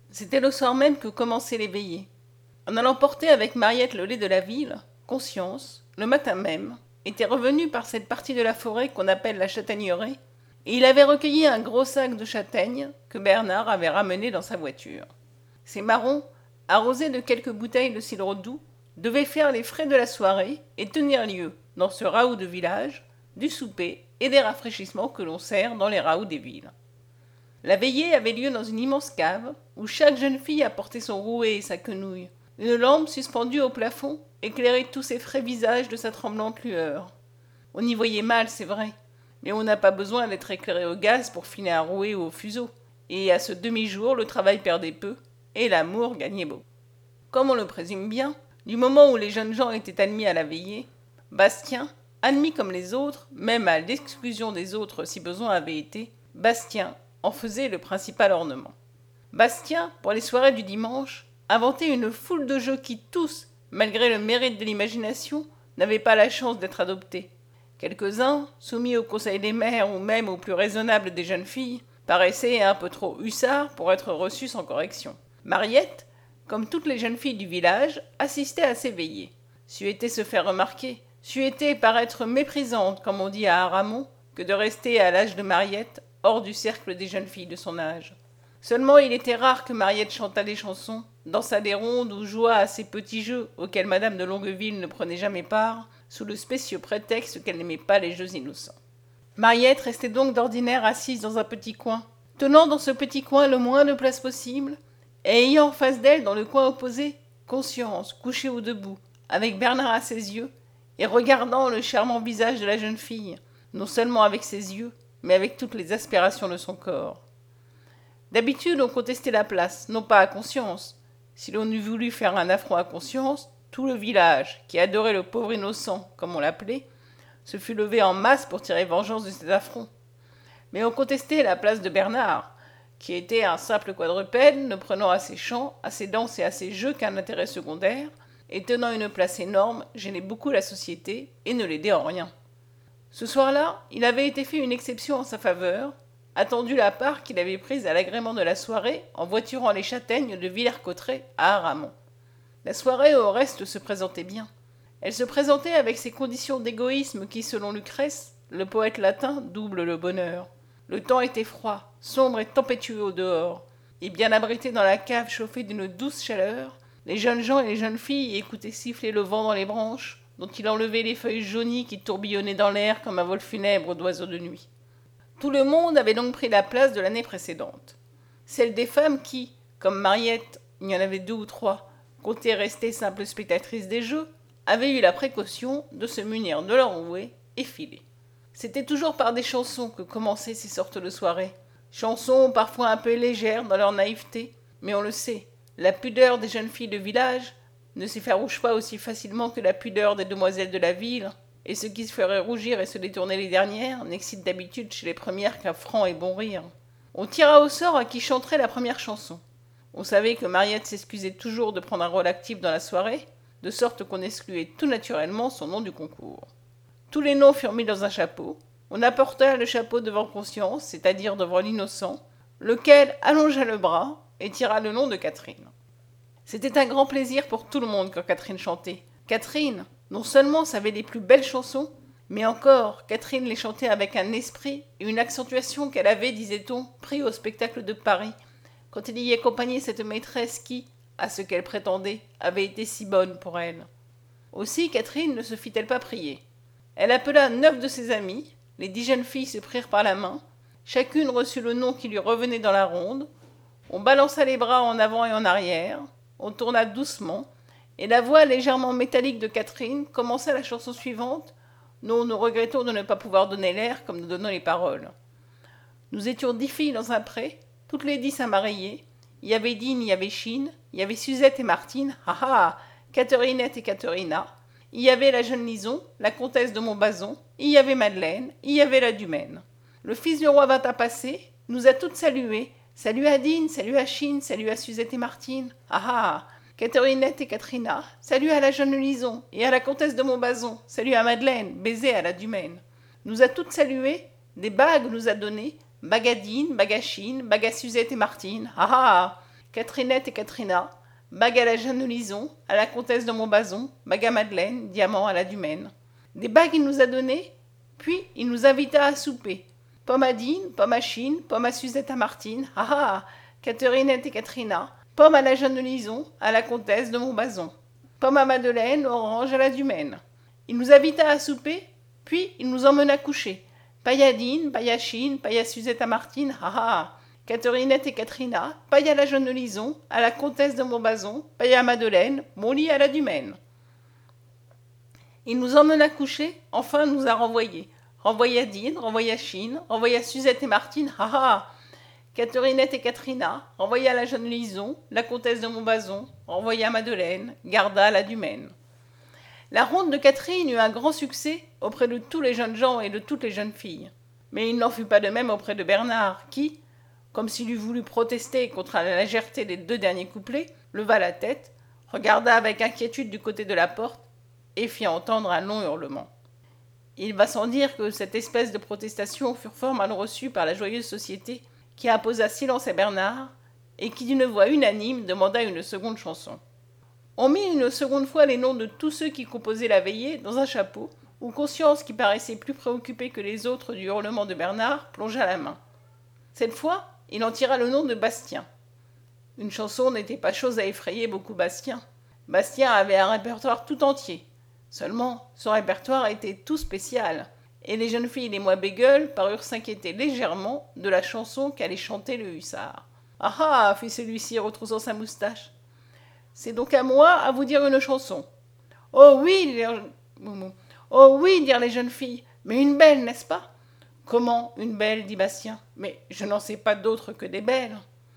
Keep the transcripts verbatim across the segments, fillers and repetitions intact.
C'était le soir même que commençait les veillées. En allant porter avec Mariette le lait de la ville, Conscience, le matin même, était revenu par cette partie de la forêt qu'on appelle la châtaigneraie, et il avait recueilli un gros sac de châtaignes que Bernard avait ramené dans sa voiture. Ces marrons, arrosés de quelques bouteilles de cidre doux, devaient faire les frais de la soirée et tenir lieu, dans ce raout de village, du souper et des rafraîchissements que l'on sert dans les raouts des villes. La veillée avait lieu dans une immense cave, où chaque jeune fille apportait son rouet et sa quenouille. Une lampe suspendue au plafond éclairait tous ces frais visages de sa tremblante lueur. On y voyait mal, c'est vrai, mais on n'a pas besoin d'être éclairé au gaz pour filer un rouet ou au fuseau, et à ce demi-jour le travail perdait peu, et l'amour gagnait beau. Comme on le présume bien, du moment où les jeunes gens étaient admis à la veillée, Bastien, admis comme les autres, même à l'exclusion des autres si besoin avait été, Bastien en faisait le principal ornement. Bastien, pour les soirées du dimanche, inventait une foule de jeux qui tous, malgré le mérite de l'imagination, n'avaient pas la chance d'être adoptés. Quelques-uns, soumis au conseil des mères ou même au plus raisonnable des jeunes filles, paraissaient un peu trop hussards pour être reçus sans correction. Mariette, comme toutes les jeunes filles du village, assistait à ces veillées. C'eût été se faire remarquer, c'eût été paraître méprisante, comme on dit à Aramon, que de rester à l'âge de Mariette, hors du cercle des jeunes filles de son âge. Seulement il était rare que Mariette chantât des chansons, dansât des rondes ou jouât à ces petits jeux auxquels madame de Longueville ne prenait jamais part, sous le spécieux prétexte qu'elle n'aimait pas les jeux innocents. Mariette restait donc d'ordinaire assise dans un petit coin, tenant dans ce petit coin le moins de place possible, et ayant en face d'elle, dans le coin opposé, Conscience, couchée ou debout, avec Bernard à ses yeux, et regardant le charmant visage de la jeune fille, non seulement avec ses yeux, mais avec toutes les aspirations de son corps. D'habitude, on contestait la place, non pas à Conscience. Si l'on eût voulu faire un affront à Conscience, tout le village, qui adorait le pauvre innocent, comme on l'appelait, se fût levé en masse pour tirer vengeance de cet affront. Mais on contestait la place de Bernard, qui était un simple quadrupède, ne prenant à ses chants, à ses danses et à ses jeux qu'un intérêt secondaire, et tenant une place énorme, gênait beaucoup la société et ne l'aidait en rien. Ce soir-là, il avait été fait une exception en sa faveur, attendu la part qu'il avait prise à l'agrément de la soirée en voiturant les châtaignes de Villers-Cotterêts à Aramon. La soirée, au reste, se présentait bien. Elle se présentait avec ces conditions d'égoïsme qui, selon Lucrèce, le poète latin, doublent le bonheur. Le temps était froid, sombre et tempétueux au dehors, et bien abrités dans la cave chauffée d'une douce chaleur, les jeunes gens et les jeunes filles écoutaient siffler le vent dans les branches, dont il enlevait les feuilles jaunies qui tourbillonnaient dans l'air comme un vol funèbre d'oiseaux de nuit. Tout le monde avait donc pris la place de l'année précédente. Celle des femmes qui, comme Mariette, il y en avait deux ou trois, comptaient rester simples spectatrices des jeux, avaient eu la précaution de se munir de leur rouet et filer. C'était toujours par des chansons que commençaient ces sortes de soirées. Chansons parfois un peu légères dans leur naïveté, mais on le sait, la pudeur des jeunes filles de village ne s'effarouche pas aussi facilement que la pudeur des demoiselles de la ville, et ce qui se ferait rougir et se détourner les dernières n'excite d'habitude chez les premières qu'un franc et bon rire. On tira au sort à qui chanterait la première chanson. On savait que Mariette s'excusait toujours de prendre un rôle actif dans la soirée, de sorte qu'on excluait tout naturellement son nom du concours. Tous les noms furent mis dans un chapeau. On apporta le chapeau devant Conscience, c'est-à-dire devant l'innocent, lequel allongea le bras et tira le nom de Catherine. C'était un grand plaisir pour tout le monde quand Catherine chantait. Catherine, non seulement savait les plus belles chansons, mais encore, Catherine les chantait avec un esprit et une accentuation qu'elle avait, disait-on, pris au spectacle de Paris, quand elle y accompagnait cette maîtresse qui, à ce qu'elle prétendait, avait été si bonne pour elle. Aussi, Catherine ne se fit-elle pas prier. Elle appela neuf de ses amies, les dix jeunes filles se prirent par la main, chacune reçut le nom qui lui revenait dans la ronde, on balança les bras en avant et en arrière, on tourna doucement, et la voix légèrement métallique de Catherine commença la chanson suivante, dont nous regrettons de ne pas pouvoir donner l'air comme nous donnons les paroles. Nous étions dix filles dans un pré, toutes les dix à marier. Il y avait Dine, il y avait Chine, il y avait Suzette et Martine, ah ah, Catherinette et Catherina. Il y avait la jeune Lison, la comtesse de Montbazon, il y avait Madeleine, il y avait la Dumaine. Le fils du roi vint à passer, nous a toutes saluées. Salut à Dine, salut à Chine, salut à Suzette et Martine. Ah ah, Catherinette et Catherina, salut à la jeune Lison et à la comtesse de Montbazon, salut à Madeleine, baiser à la Dumaine. Nous a toutes saluées, des bagues nous a données, bague à Dine, bague à Chine, bague à Suzette et Martine. Ah ah, Catherinette et Katrina, bague à la Jeanne Lison, à la comtesse de Montbazon, bague à Madeleine, diamant à la Dumaine. Des bagues il nous a données, puis il nous invita à souper. Pomme à Dine, pomme à Chine, pomme à Suzette à Martine, ah ah, Catherinette et Katrina, pomme à la Jeanne Lison, à la comtesse de Montbazon. Pomme à Madeleine, orange à la Dumaine. Il nous invita à souper, puis il nous emmena coucher. Paille à Dine, paille à Chine, paille à Suzette à Martine, ah ah, Catherinette et Katrina, paille à la Jeanne Lison, à la comtesse de Montbazon, paille à Madeleine, mon lit à la Dumaine. Il nous emmena coucher, enfin nous a renvoyés. Renvoyé à Dine, renvoyé à Chine, renvoyé à Suzette et Martine, ah ah, Catherinette et Katrina, renvoyé à la Jeanne Lison, la comtesse de Montbazon, renvoyé à Madeleine, garda à la Dumaine. La ronde de Catherine eut un grand succès auprès de tous les jeunes gens et de toutes les jeunes filles. Mais il n'en fut pas de même auprès de Bernard, qui, comme s'il eût voulu protester contre la légèreté des deux derniers couplets, leva la tête, regarda avec inquiétude du côté de la porte, et fit entendre un long hurlement. Il va sans dire que cette espèce de protestation fut fort mal reçue par la joyeuse société, qui imposa silence à Bernard, et qui d'une voix unanime demanda une seconde chanson. On mit une seconde fois les noms de tous ceux qui composaient la veillée dans un chapeau, où Conscience, qui paraissait plus préoccupée que les autres du hurlement de Bernard, plongea la main. Cette fois, il en tira le nom de Bastien. Une chanson n'était pas chose à effrayer beaucoup Bastien. Bastien avait un répertoire tout entier. Seulement, son répertoire était tout spécial, et les jeunes filles les moins bégueules parurent s'inquiéter légèrement de la chanson qu'allait chanter le hussard. « Ah ah !» fit celui-ci, retroussant sa moustache. « C'est donc à moi à vous dire une chanson. »« Oh oui, dirent... oh oui, dirent les jeunes filles, mais une belle, n'est-ce pas ?»« Comment une belle ?» dit Bastien. « Mais je n'en sais pas d'autres que des belles. »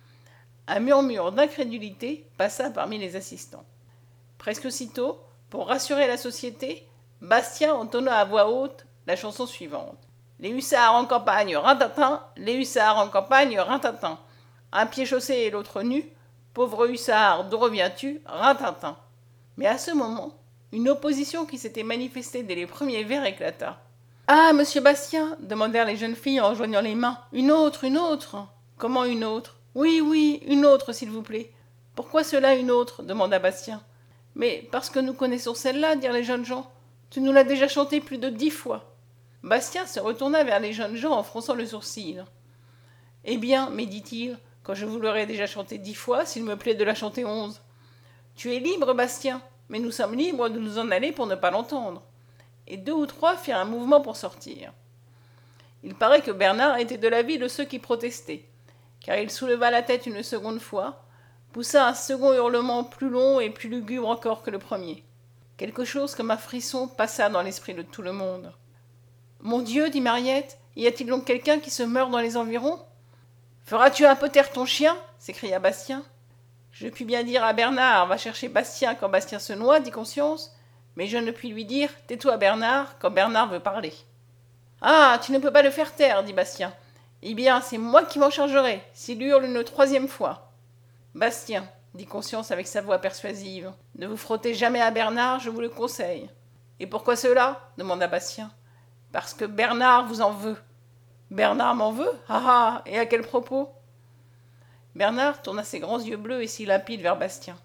Un murmure d'incrédulité passa parmi les assistants. Presque aussitôt, pour rassurer la société, Bastien entonna à voix haute la chanson suivante. « Les hussards en campagne, rintintin, les hussards en campagne, rintintin. Un pied chaussé et l'autre nu, pauvre hussard, d'où reviens-tu, rintintin. » Mais à ce moment, une opposition qui s'était manifestée dès les premiers vers éclata. « Ah, monsieur Bastien !» demandèrent les jeunes filles en joignant les mains. « Une autre, une autre !»« Comment une autre ?»« Oui, oui, une autre, s'il vous plaît. »« Pourquoi cela, une autre ?» demanda Bastien. « Mais parce que nous connaissons celle-là, dirent les jeunes gens. Tu nous l'as déjà chantée plus de dix fois. » Bastien se retourna vers les jeunes gens en fronçant le sourcil. « Eh bien, me dit-il, quand je vous l'aurai déjà chantée dix fois, s'il me plaît de la chanter onze. Tu es libre, Bastien, mais nous sommes libres de nous en aller pour ne pas l'entendre. » Et deux ou trois firent un mouvement pour sortir. Il paraît que Bernard était de l'avis de ceux qui protestaient, car il souleva la tête une seconde fois, poussa un second hurlement plus long et plus lugubre encore que le premier. Quelque chose comme un frisson passa dans l'esprit de tout le monde. « Mon Dieu, dit Mariette, y a-t-il donc quelqu'un qui se meurt dans les environs ? »« Feras-tu un peu taire ton chien ?» s'écria Bastien. « Je puis bien dire à Bernard, va chercher Bastien quand Bastien se noie, dit Conscience, mais je ne puis lui dire, tais-toi Bernard, quand Bernard veut parler. »« Ah, tu ne peux pas le faire taire, dit Bastien. Eh bien, c'est moi qui m'en chargerai, s'il hurle une troisième fois. »« Bastien, dit Conscience avec sa voix persuasive, ne vous frottez jamais à Bernard, je vous le conseille. »« Et pourquoi cela ? demanda Bastien. »« Parce que Bernard vous en veut. »« Bernard m'en veut ? Ah ah, et à quel propos ?» Bernard tourna ses grands yeux bleus et si limpides vers Bastien.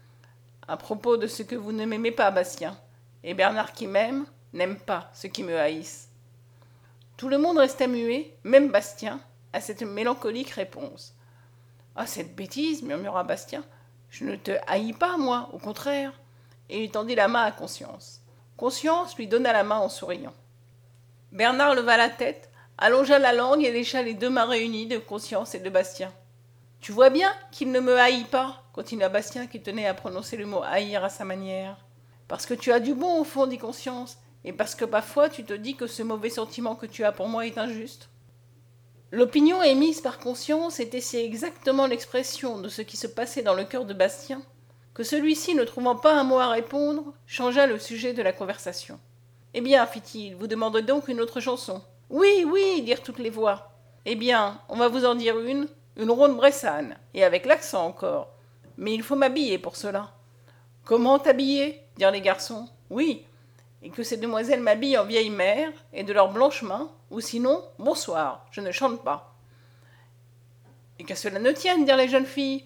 « À propos de ce que vous ne m'aimez pas, Bastien. Et Bernard qui m'aime, n'aime pas ceux qui me haïssent. » Tout le monde resta muet, même Bastien, à cette mélancolique réponse. « Ah, cette bêtise, murmura Bastien. Je ne te haïs pas, moi, au contraire. » Et il tendit la main à Conscience. Conscience lui donna la main en souriant. Bernard leva la tête, allongea la langue et lécha les deux mains réunies de Conscience et de Bastien. « Tu vois bien qu'il ne me haït pas, continua Bastien qui tenait à prononcer le mot haïr à sa manière. Parce que tu as du bon au fond, dit Conscience, et parce que parfois tu te dis que ce mauvais sentiment que tu as pour moi est injuste. L'opinion émise par Conscience était si exactement l'expression de ce qui se passait dans le cœur de Bastien, que celui-ci, ne trouvant pas un mot à répondre, changea le sujet de la conversation. « Eh bien, fit-il, vous demandez donc une autre chanson. »« Oui, oui, dirent toutes les voix. »« Eh bien, on va vous en dire une, une ronde bressane, et avec l'accent encore. Mais il faut m'habiller pour cela. »« Comment t'habiller » dirent les garçons. « Oui, et que ces demoiselles m'habillent en vieille mère, et de leurs blanches mains, ou sinon, bonsoir, je ne chante pas. »« Et qu'à cela ne tienne, dirent les jeunes filles.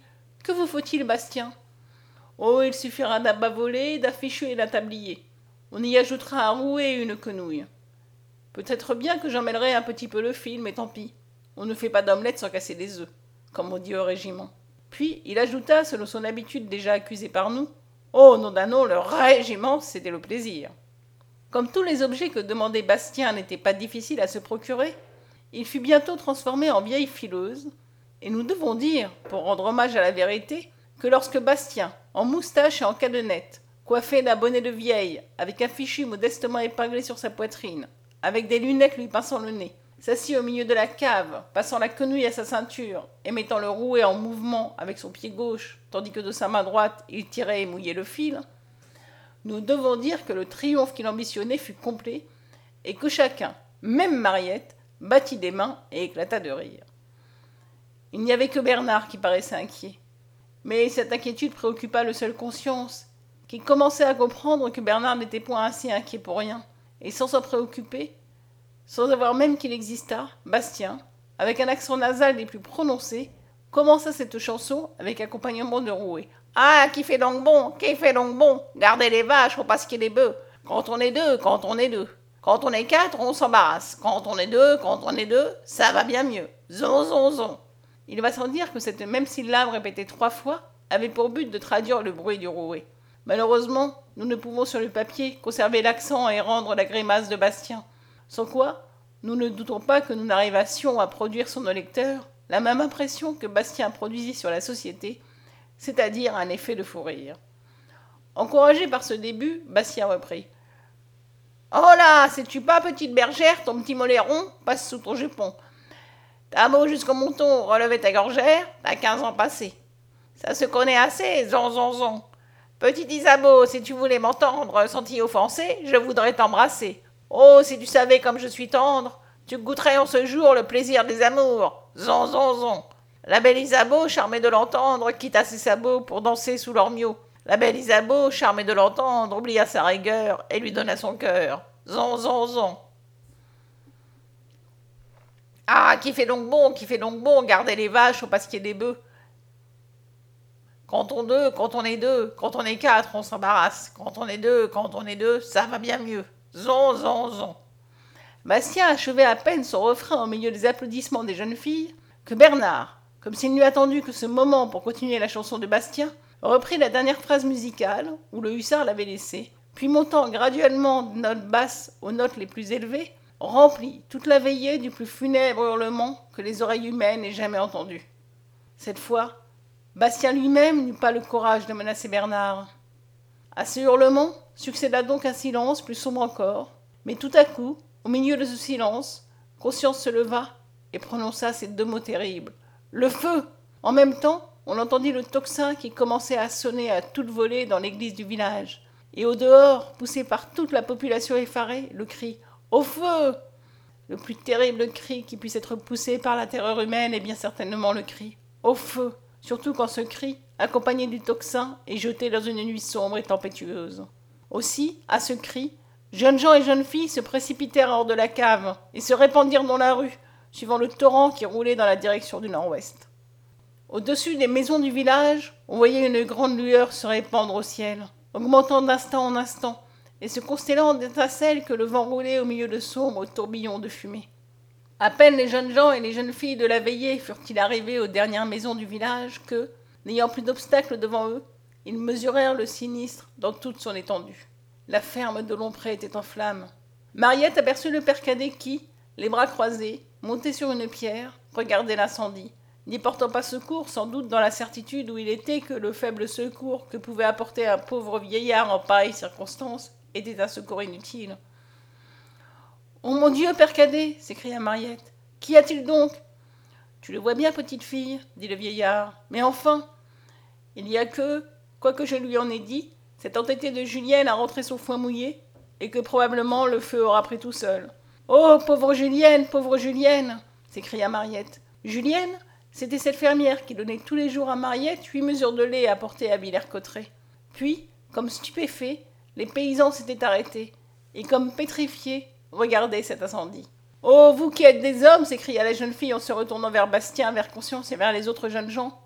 Que vous faut-il, Bastien ? Oh, il suffira d'un bas volé, d'un fichu et d'un tablier. On y ajoutera un rouet et une quenouille. Peut-être bien que j'en mêlerai un petit peu le fil, mais tant pis. On ne fait pas d'omelette sans casser des œufs, comme on dit au régiment. Puis il ajouta, selon son habitude déjà accusée par nous, « Oh, nom d'un nom, le régiment, c'était le plaisir !» Comme tous les objets que demandait Bastien n'étaient pas difficiles à se procurer, il fut bientôt transformé en vieille fileuse, et nous devons dire, pour rendre hommage à la vérité, que lorsque Bastien, en moustache et en cadenette, coiffé d'un bonnet de vieille, avec un fichu modestement épinglé sur sa poitrine, avec des lunettes lui pinçant le nez, s'assit au milieu de la cave, passant la quenouille à sa ceinture et mettant le rouet en mouvement avec son pied gauche, tandis que de sa main droite il tirait et mouillait le fil, nous devons dire que le triomphe qu'il ambitionnait fut complet et que chacun, même Mariette, battit des mains et éclata de rire. Il n'y avait que Bernard qui paraissait inquiet. Mais cette inquiétude préoccupa le seul Conscience, qui commençait à comprendre que Bernard n'était point ainsi inquiet pour rien, et sans s'en préoccuper, sans avoir même qu'il existât, Bastien, avec un accent nasal des plus prononcés, commença cette chanson avec accompagnement de rouet. « Ah, qui fait donc bon, qui fait donc bon, gardez les vaches, faut pasquer les bœufs. Quand on est deux, quand on est deux. Quand on est quatre, on s'embarrasse. Quand on est deux, quand on est deux, ça va bien mieux. Zon, zon, zon. » Il va sans dire que cette même syllabe répétée trois fois avait pour but de traduire le bruit du rouet. Malheureusement, nous ne pouvons sur le papier conserver l'accent et rendre la grimace de Bastien, sans quoi nous ne doutons pas que nous n'arrivassions à produire sur nos lecteurs la même impression que Bastien produisit sur la société, c'est-à-dire un effet de fou rire. Encouragé par ce début, Bastien reprit. « Oh là, sais-tu pas, petite bergère, ton petit mollet rond passe sous ton jupon. T'as beau jusqu'au menton relever ta gorgère, t'as quinze ans passés. Ça se connaît assez, zon, zon, zon. Petit Isabeau, si tu voulais m'entendre senti offensé, je voudrais t'embrasser. Oh, si tu savais comme je suis tendre, tu goûterais en ce jour le plaisir des amours. Zon, zon, zon. La belle Isabeau, charmée de l'entendre, quitta ses sabots pour danser sous leur miaux. La belle Isabeau, charmée de l'entendre, oublia sa rigueur et lui donna son cœur. Zon, zon, zon. Ah, qui fait donc bon, qui fait donc bon, garder les vaches au pasquier des bœufs. Quand on est deux, quand on est deux, quand on est quatre, on s'embarrasse. Quand on est deux, quand on est deux, ça va bien mieux. Zon, zon, zon. Bastien achevait à peine son refrain au milieu des applaudissements des jeunes filles que Bernard, comme s'il n'eût attendu que ce moment pour continuer la chanson de Bastien, reprit la dernière phrase musicale où le hussard l'avait laissée, puis montant graduellement de notes basses aux notes les plus élevées, remplit toute la veillée du plus funèbre hurlement que les oreilles humaines aient jamais entendu. Cette fois, Bastien lui-même n'eut pas le courage de menacer Bernard. À ce hurlement succéda donc un silence plus sombre encore, mais tout à coup, au milieu de ce silence, Conscience se leva et prononça ces deux mots terribles. « Le feu !» En même temps, on entendit le tocsin qui commençait à sonner à toute volée dans l'église du village, et au dehors, poussé par toute la population effarée, le cri « Au feu !» Le plus terrible cri qui puisse être poussé par la terreur humaine est bien certainement le cri « Au feu !» Surtout quand ce cri, accompagné du tocsin, est jeté dans une nuit sombre et tempétueuse. Aussi, à ce cri, jeunes gens et jeunes filles se précipitèrent hors de la cave et se répandirent dans la rue, suivant le torrent qui roulait dans la direction du nord-ouest. Au-dessus des maisons du village, on voyait une grande lueur se répandre au ciel, augmentant d'instant en instant, et se constellant d'étincelles que le vent roulait au milieu de sombres tourbillons de fumée. À peine les jeunes gens et les jeunes filles de la veillée furent-ils arrivés aux dernières maisons du village que, n'ayant plus d'obstacles devant eux, ils mesurèrent le sinistre dans toute son étendue. La ferme de Lompré était en flammes. Mariette aperçut le père Cadet qui, les bras croisés, monté sur une pierre, regardait l'incendie, n'y portant pas secours, sans doute dans la certitude où il était que le faible secours que pouvait apporter un pauvre vieillard en pareille circonstance était un secours inutile. « Oh mon Dieu, père Cadet !» s'écria Mariette. « Qu'y a-t-il donc ?»« Tu le vois bien, petite fille, » dit le vieillard. « Mais enfin, il y a que, quoique je lui en ai dit, cet entêté de Julienne a rentré son foin mouillé, et que probablement le feu aura pris tout seul. »« Oh, pauvre Julienne, pauvre Julienne !» s'écria Mariette. Julienne, c'était cette fermière qui donnait tous les jours à Mariette huit mesures de lait à porter à Villers-Cotterêts. Puis, comme stupéfaits, les paysans s'étaient arrêtés, et comme pétrifiés, regardaient cet incendie. « Oh, vous qui êtes des hommes !» s'écria la jeune fille en se retournant vers Bastien, vers Conscience et vers les autres jeunes gens.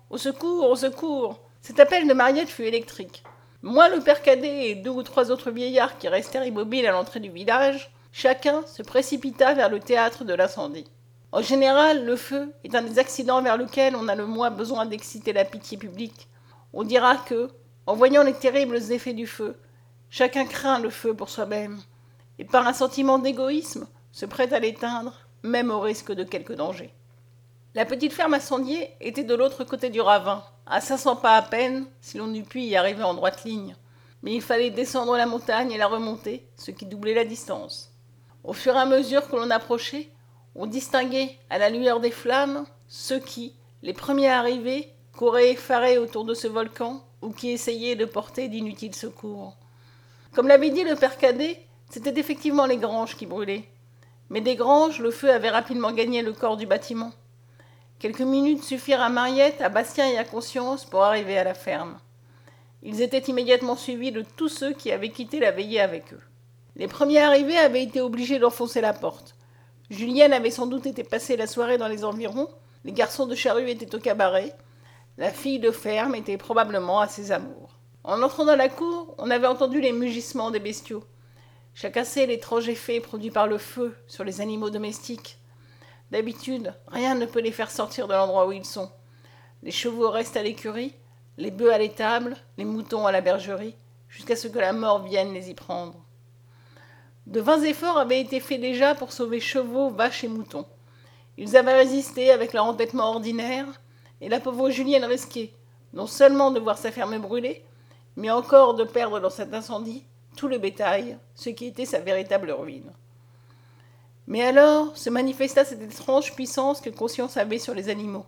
Au secours, au secours !» Cet appel de Mariette fut électrique. Moi, le père Cadet et deux ou trois autres vieillards qui restèrent immobiles à l'entrée du village, chacun se précipita vers le théâtre de l'incendie. En général, le feu est un des accidents vers lequel on a le moins besoin d'exciter la pitié publique. On dira que, en voyant les terribles effets du feu, chacun craint le feu pour soi-même, et par un sentiment d'égoïsme, se prête à l'éteindre, même au risque de quelque danger. La petite ferme incendiée était de l'autre côté du ravin, à cinq cents pas à peine, si l'on eût pu y arriver en droite ligne. Mais il fallait descendre la montagne et la remonter, ce qui doublait la distance. Au fur et à mesure que l'on approchait, on distinguait, à la lueur des flammes, ceux qui, les premiers arrivés, couraient effarés autour de ce volcan ou qui essayaient de porter d'inutiles secours. Comme l'avait dit le père Cadet, c'étaient effectivement les granges qui brûlaient. Mais des granges, le feu avait rapidement gagné le corps du bâtiment. Quelques minutes suffirent à Mariette, à Bastien et à Conscience pour arriver à la ferme. Ils étaient immédiatement suivis de tous ceux qui avaient quitté la veillée avec eux. Les premiers arrivés avaient été obligés d'enfoncer la porte. Julienne avait sans doute été passer la soirée dans les environs, les garçons de charrue étaient au cabaret, la fille de ferme était probablement à ses amours. En entrant dans la cour, on avait entendu les mugissements des bestiaux. Chacun sait l'étrange effet produit par le feu sur les animaux domestiques. D'habitude, rien ne peut les faire sortir de l'endroit où ils sont. Les chevaux restent à l'écurie, les bœufs à l'étable, les moutons à la bergerie, jusqu'à ce que la mort vienne les y prendre. De vains efforts avaient été faits déjà pour sauver chevaux, vaches et moutons. Ils avaient résisté avec leur entêtement ordinaire, et la pauvre Julienne risquait, non seulement de voir sa ferme brûler, mais encore de perdre dans cet incendie tout le bétail, ce qui était sa véritable ruine. Mais alors se manifesta cette étrange puissance que Conscience avait sur les animaux.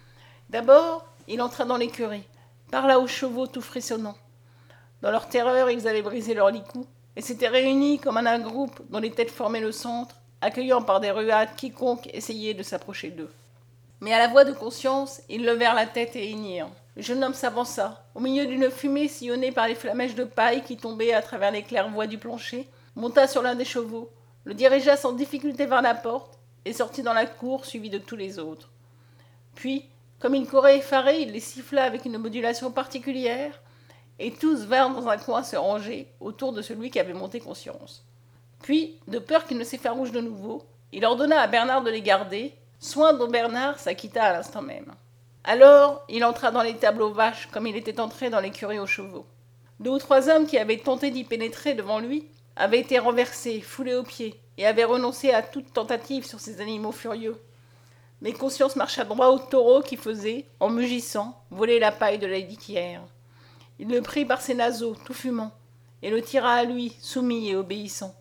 D'abord, il entra dans l'écurie, parla aux chevaux tout frissonnants. Dans leur terreur, ils avaient brisé leurs licous et s'étaient réunis comme en un groupe dont les têtes formaient le centre, accueillant par des ruades quiconque essayait de s'approcher d'eux. Mais à la voix de Conscience, ils levèrent la tête et hennirent. Le jeune homme s'avança, au milieu d'une fumée sillonnée par les flamèches de paille qui tombaient à travers les claires-voies du plancher, monta sur l'un des chevaux, le dirigea sans difficulté vers la porte et sortit dans la cour suivi de tous les autres. Puis, comme il courait effaré, il les siffla avec une modulation particulière, et tous vinrent dans un coin se ranger autour de celui qui avait monté Conscience. Puis, de peur qu'il ne s'effarouche de nouveau, il ordonna à Bernard de les garder, soin dont Bernard s'acquitta à l'instant même. Alors, il entra dans l'étable aux vaches comme il était entré dans l'écurie aux chevaux. Deux ou trois hommes qui avaient tenté d'y pénétrer devant lui avaient été renversés, foulés aux pieds, et avaient renoncé à toute tentative sur ces animaux furieux. Mais Conscience marcha droit au taureau qui faisait, en mugissant, voler la paille de la litière. Il le prit par ses naseaux, tout fumant, et le tira à lui, soumis et obéissant.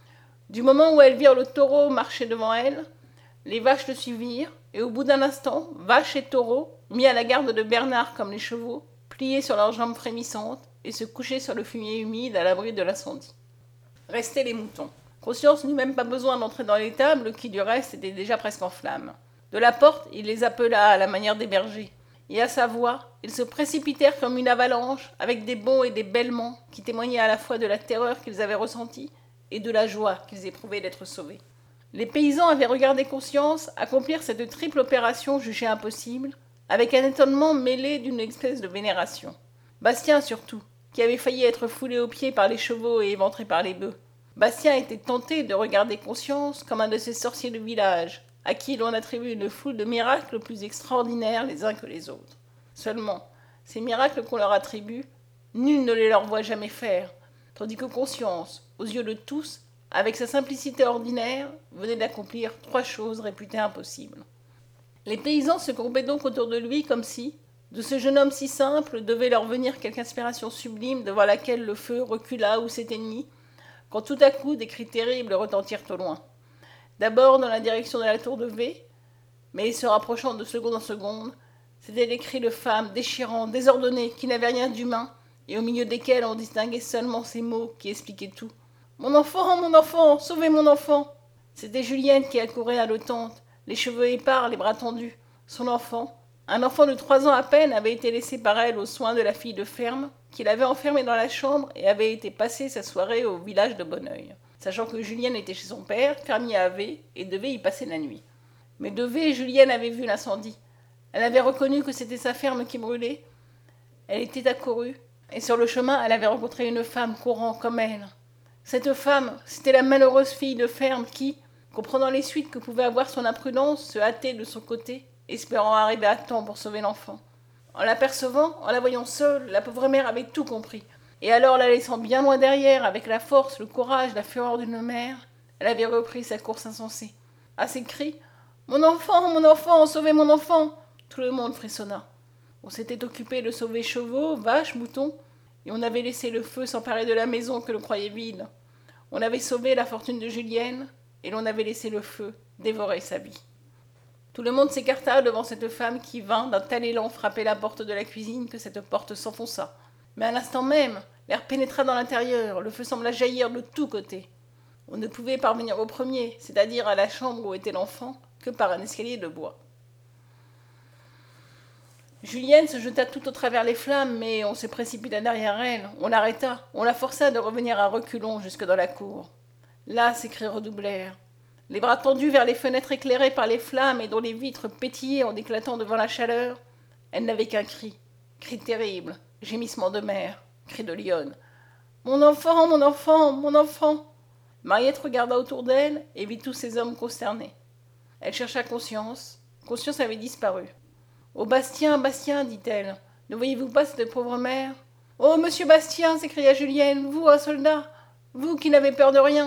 Du moment où elles virent le taureau marcher devant elles, les vaches le suivirent, et au bout d'un instant, vaches et taureaux, mis à la garde de Bernard comme les chevaux, pliaient sur leurs jambes frémissantes et se couchaient sur le fumier humide à l'abri de l'incendie. Restaient les moutons. Conscience n'eut même pas besoin d'entrer dans l'étable, qui du reste était déjà presque en flammes. De la porte, il les appela à la manière des bergers, et à sa voix, ils se précipitèrent comme une avalanche, avec des bonds et des bêlements qui témoignaient à la fois de la terreur qu'ils avaient ressentie et de la joie qu'ils éprouvaient d'être sauvés. Les paysans avaient regardé Conscience accomplir cette triple opération jugée impossible, avec un étonnement mêlé d'une espèce de vénération. Bastien surtout, qui avait failli être foulé aux pieds par les chevaux et éventré par les bœufs. Bastien était tenté de regarder Conscience comme un de ces sorciers de village, à qui l'on attribue une foule de miracles plus extraordinaires les uns que les autres. Seulement, ces miracles qu'on leur attribue, nul ne les leur voit jamais faire, tandis que Conscience, aux yeux de tous, avec sa simplicité ordinaire, venait d'accomplir trois choses réputées impossibles. Les paysans se groupaient donc autour de lui comme si, de ce jeune homme si simple, devait leur venir quelque inspiration sublime devant laquelle le feu recula ou s'éteignit, quand tout à coup des cris terribles retentirent au loin. D'abord dans la direction de la tour de V, mais se rapprochant de seconde en seconde, c'étaient des cris de femmes déchirants, désordonnés, qui n'avaient rien d'humain, et au milieu desquels on distinguait seulement ces mots qui expliquaient tout. « Mon enfant, mon enfant, sauvez mon enfant !» C'était Julienne qui accourait haletante, les cheveux épars, les bras tendus. Son enfant, un enfant de trois ans à peine, avait été laissé par elle aux soins de la fille de ferme, qui l'avait enfermé dans la chambre et avait été passer sa soirée au village de Bonneuil, sachant que Julienne était chez son père, fermier à V, et devait y passer la nuit. Mais de V, Julienne avait vu l'incendie. Elle avait reconnu que c'était sa ferme qui brûlait. Elle était accourue, et sur le chemin, elle avait rencontré une femme courant comme elle. Cette femme, c'était la malheureuse fille de ferme qui, comprenant les suites que pouvait avoir son imprudence, se hâtait de son côté, espérant arriver à temps pour sauver l'enfant. En l'apercevant, en la voyant seule, la pauvre mère avait tout compris. Et alors, la laissant bien loin derrière, avec la force, le courage, la fureur d'une mère, elle avait repris sa course insensée. À ses cris, « Mon enfant, mon enfant, sauvez mon enfant !» Tout le monde frissonna. On s'était occupé de sauver chevaux, vaches, moutons, et on avait laissé le feu s'emparer de la maison que l'on croyait vide. On avait sauvé la fortune de Julienne, et l'on avait laissé le feu dévorer sa vie. Tout le monde s'écarta devant cette femme qui vint d'un tel élan frapper la porte de la cuisine que cette porte s'enfonça. Mais à l'instant même, l'air pénétra dans l'intérieur, le feu sembla jaillir de tous côtés. On ne pouvait parvenir au premier, c'est-à-dire à la chambre où était l'enfant, que par un escalier de bois. Julienne se jeta tout au travers les flammes, mais on se précipita derrière elle, on l'arrêta, on la força de revenir à reculons jusque dans la cour. Là, ses cris redoublèrent. Les bras tendus vers les fenêtres éclairées par les flammes et dont les vitres pétillaient en éclatant devant la chaleur, elle n'avait qu'un cri, cri terrible, gémissement de mère, cri de lionne. « Mon enfant, mon enfant, mon enfant !» Mariette regarda autour d'elle et vit tous ces hommes consternés. Elle chercha Conscience. Conscience avait disparu. « Oh, Bastien, Bastien, dit-elle, ne voyez-vous pas cette pauvre mère ?»« Oh, monsieur Bastien, s'écria Julienne, vous, un soldat, vous qui n'avez peur de rien !»«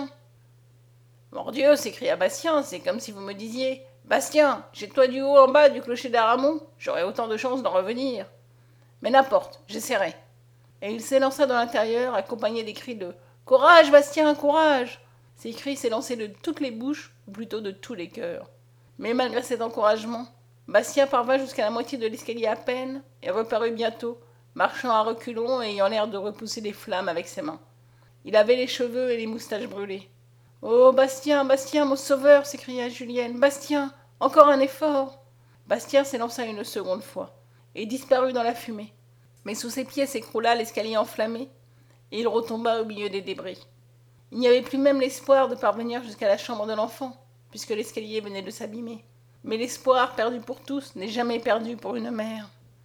Mordieu, s'écria Bastien, c'est comme si vous me disiez, Bastien, jette-toi du haut en bas du clocher d'Aramon, j'aurai autant de chances d'en revenir. Mais n'importe, j'essaierai. » Et il s'élança dans l'intérieur, accompagné des cris de « Courage, Bastien, courage !» Ces cris s'élançaient de toutes les bouches, ou plutôt de tous les cœurs. Mais malgré cet encouragement, Bastien parvint jusqu'à la moitié de l'escalier à peine, et reparut bientôt, marchant à reculons et ayant l'air de repousser les flammes avec ses mains. Il avait les cheveux et les moustaches brûlées. « Oh, Bastien, Bastien, mon sauveur !» s'écria Julienne. « Bastien, encore un effort !» Bastien s'élança une seconde fois, et disparut dans la fumée. Mais sous ses pieds s'écroula l'escalier enflammé, et il retomba au milieu des débris. Il n'y avait plus même l'espoir de parvenir jusqu'à la chambre de l'enfant, puisque l'escalier venait de s'abîmer. Mais l'espoir, perdu pour tous, n'est jamais perdu pour une mère.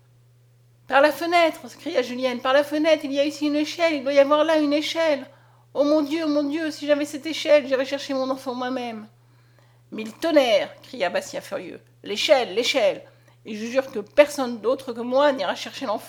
« Par la fenêtre !» s'écria Julienne. « Par la fenêtre, il y a ici une échelle, il doit y avoir là une échelle. Oh mon Dieu, mon Dieu, si j'avais cette échelle, j'irais chercher mon enfant moi-même. »« Mille tonnerres !» cria Bastien furieux. « L'échelle, l'échelle ! Et je jure que personne d'autre que moi n'ira chercher l'enfant. »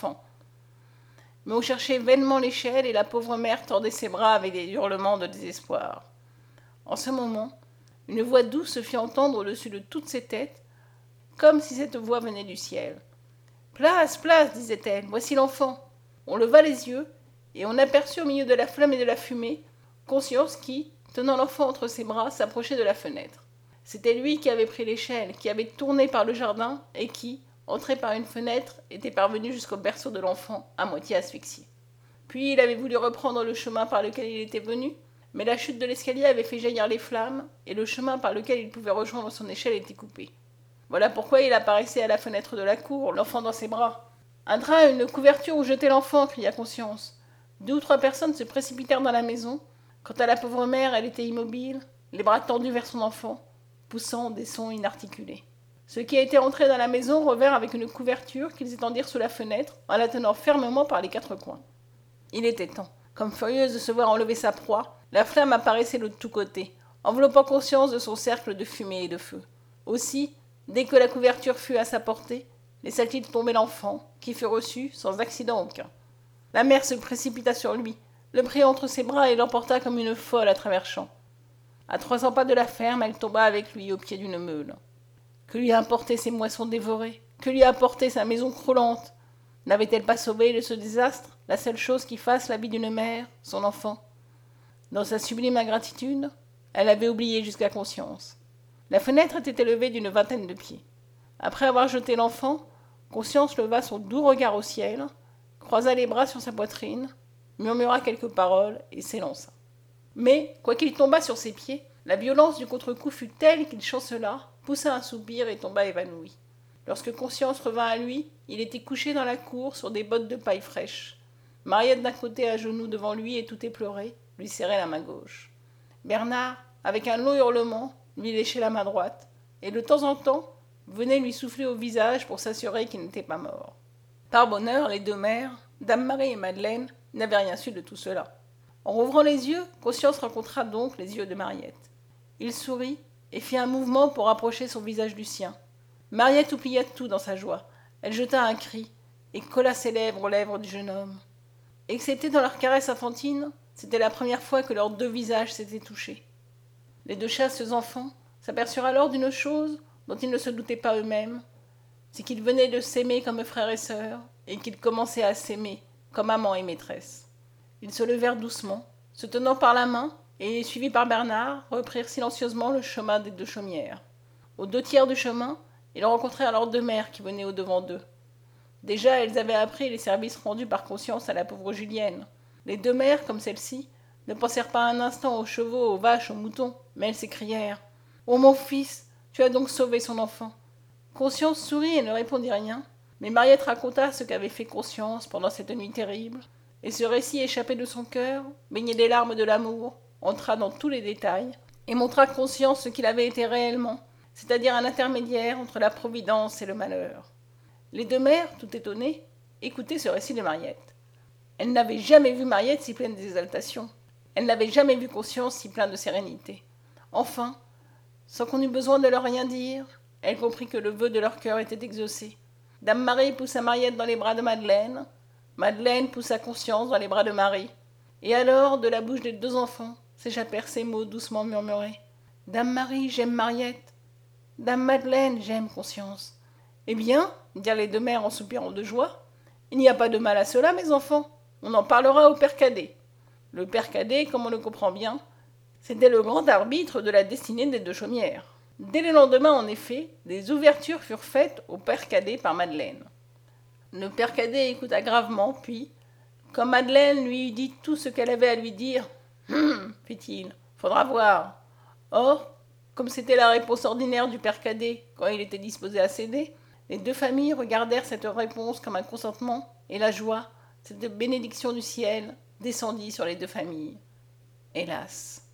Mais on cherchait vainement l'échelle et la pauvre mère tordait ses bras avec des hurlements de désespoir. En ce moment, une voix douce se fit entendre au-dessus de toutes ces têtes, comme si cette voix venait du ciel. « Place, place, disait-elle, voici l'enfant. » On leva les yeux, et on aperçut au milieu de la flamme et de la fumée Conscience qui, tenant l'enfant entre ses bras, s'approchait de la fenêtre. C'était lui qui avait pris l'échelle, qui avait tourné par le jardin, et qui, entré par une fenêtre, était parvenu jusqu'au berceau de l'enfant, à moitié asphyxié. Puis il avait voulu reprendre le chemin par lequel il était venu, mais la chute de l'escalier avait fait jaillir les flammes, et le chemin par lequel il pouvait rejoindre son échelle était coupé. Voilà pourquoi il apparaissait à la fenêtre de la cour, l'enfant dans ses bras. « Un drap, une couverture où jeter l'enfant !» cria Conscience. Deux ou trois personnes se précipitèrent dans la maison. Quant à la pauvre mère, elle était immobile, les bras tendus vers son enfant, poussant des sons inarticulés. Ceux qui étaient entrés dans la maison revinrent avec une couverture qu'ils étendirent sous la fenêtre, en la tenant fermement par les quatre coins. Il était temps. Comme furieuse de se voir enlever sa proie, la flamme apparaissait de tous côtés, enveloppant Conscience de son cercle de fumée et de feu. Aussi, dès que la couverture fut à sa portée, laissa-t-il tomber l'enfant, qui fut reçu sans accident aucun. La mère se précipita sur lui, le prit entre ses bras et l'emporta comme une folle à travers champs. À trois cents pas de la ferme, elle tomba avec lui au pied d'une meule. Que lui importaient ses moissons dévorées? Que lui apportait sa maison croulante? N'avait-elle pas sauvé de ce désastre la seule chose qui fasse la vie d'une mère, son enfant? Dans sa sublime ingratitude, elle avait oublié jusqu'à Conscience. La fenêtre était élevée d'une vingtaine de pieds. Après avoir jeté l'enfant, Conscience leva son doux regard au ciel, croisa les bras sur sa poitrine, murmura quelques paroles et s'élança. Mais, quoiqu'il tombât sur ses pieds, la violence du contre-coup fut telle qu'il chancela, poussa un soupir et tomba évanoui. Lorsque Conscience revint à lui, il était couché dans la cour sur des bottes de paille fraîche. Mariette d'un côté à genoux devant lui et tout éplorée, lui serrait la main gauche. Bernard, avec un long hurlement, lui léchait la main droite, et de temps en temps, venaient lui souffler au visage pour s'assurer qu'il n'était pas mort. Par bonheur, les deux mères, Dame Marie et Madeleine, n'avaient rien su de tout cela. En rouvrant les yeux, Conscience rencontra donc les yeux de Mariette. Il sourit et fit un mouvement pour rapprocher son visage du sien. Mariette oublia tout dans sa joie. Elle jeta un cri et colla ses lèvres aux lèvres du jeune homme. Excepté dans leur caresse enfantine, c'était la première fois que leurs deux visages s'étaient touchés. Les deux chasseux enfants s'aperçurent alors d'une chose dont ils ne se doutaient pas eux-mêmes, c'est qu'ils venaient de s'aimer comme frères et sœurs, et qu'ils commençaient à s'aimer comme amant et maîtresse. Ils se levèrent doucement, se tenant par la main, et, suivis par Bernard, reprirent silencieusement le chemin des deux chaumières. Aux deux tiers du chemin, ils rencontrèrent leurs deux mères qui venaient au-devant d'eux. Déjà, elles avaient appris les services rendus par Conscience à la pauvre Julienne. Les deux mères, comme celle-ci, ne pensèrent pas un instant aux chevaux, aux vaches, aux moutons, mais elles s'écrièrent « Oh mon fils, tu as donc sauvé son enfant !» Conscience sourit et ne répondit rien, mais Mariette raconta ce qu'avait fait Conscience pendant cette nuit terrible, et ce récit échappé de son cœur, baigné des larmes de l'amour, entra dans tous les détails, et montra à Conscience ce qu'il avait été réellement, c'est-à-dire un intermédiaire entre la providence et le malheur. Les deux mères, tout étonnées, écoutaient ce récit de Mariette. Elles n'avaient jamais vu Mariette si pleine d'exaltation. Elles n'avaient jamais vu Conscience si plein de sérénité. Enfin, sans qu'on eût besoin de leur rien dire, elle comprit que le vœu de leur cœur était exaucé. Dame Marie poussa Mariette dans les bras de Madeleine. Madeleine poussa Conscience dans les bras de Marie. Et alors, de la bouche des deux enfants, s'échappèrent ces mots doucement murmurés. « Dame Marie, j'aime Mariette. Dame Madeleine, j'aime Conscience. » « Eh bien, dirent les deux mères en soupirant de joie, il n'y a pas de mal à cela, mes enfants. On en parlera au père Cadet. Le père Cadet, comme on le comprend bien, c'était le grand arbitre de la destinée des deux chaumières. Dès le lendemain, en effet, des ouvertures furent faites au père Cadet par Madeleine. Le père Cadet écouta gravement, puis, quand Madeleine lui eut dit tout ce qu'elle avait à lui dire, « Hum, fit-il, faudra voir. » Or, comme c'était la réponse ordinaire du père Cadet quand il était disposé à céder, les deux familles regardèrent cette réponse comme un consentement, et la joie, cette bénédiction du ciel, descendit sur les deux familles. Hélas!